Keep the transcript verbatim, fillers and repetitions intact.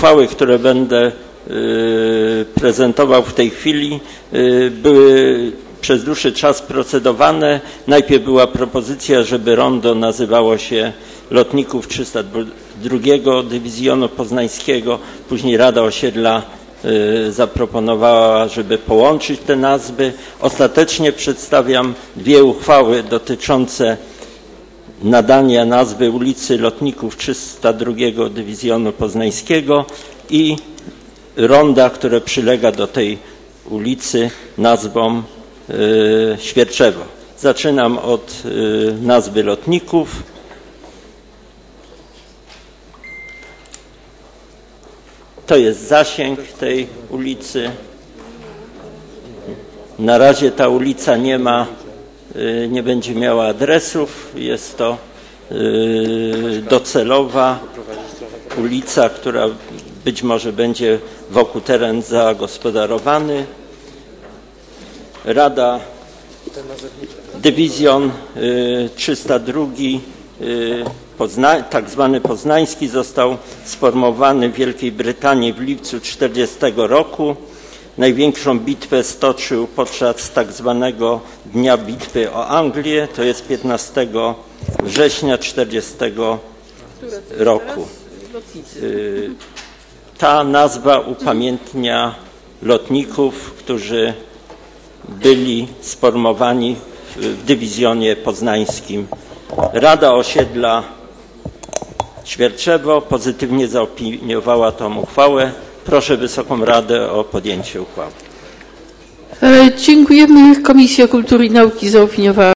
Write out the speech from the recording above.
uchwały, które będę prezentował w tej chwili, były przez dłuższy czas procedowane. Najpierw była propozycja, żeby rondo nazywało się Lotników trzysta drugiego Dywizjonu Poznańskiego. Później Rada Osiedla zaproponowała, żeby połączyć te nazwy. Ostatecznie przedstawiam dwie uchwały dotyczące nadania nazwy ulicy Lotników trzysta drugiego Dywizjonu Poznańskiego i ronda, które przylega do tej ulicy nazwą y, Świerczewo. Zaczynam od y, nazwy Lotników. To jest zasięg tej ulicy. Na razie ta ulica nie ma, y, nie będzie miała adresów. Jest to y, docelowa ulica, która być może będzie wokół teren zagospodarowany. Rada, Dywizjon y, trzysta drugi, y, Pozna, tak zwany poznański, został sformowany w Wielkiej Brytanii w lipcu tysiąc dziewięćset czterdziestego roku. Największą bitwę stoczył podczas tak zwanego Dnia Bitwy o Anglię, to jest piętnastego września tysiąc dziewięćset czterdziestego roku. Y, Ta nazwa upamiętnia lotników, którzy byli sformowani w dywizjonie poznańskim. Rada Osiedla Świerczewo pozytywnie zaopiniowała tę uchwałę. Proszę Wysoką Radę o podjęcie uchwały. Dziękujemy. Komisja Kultury i Nauki zaopiniowała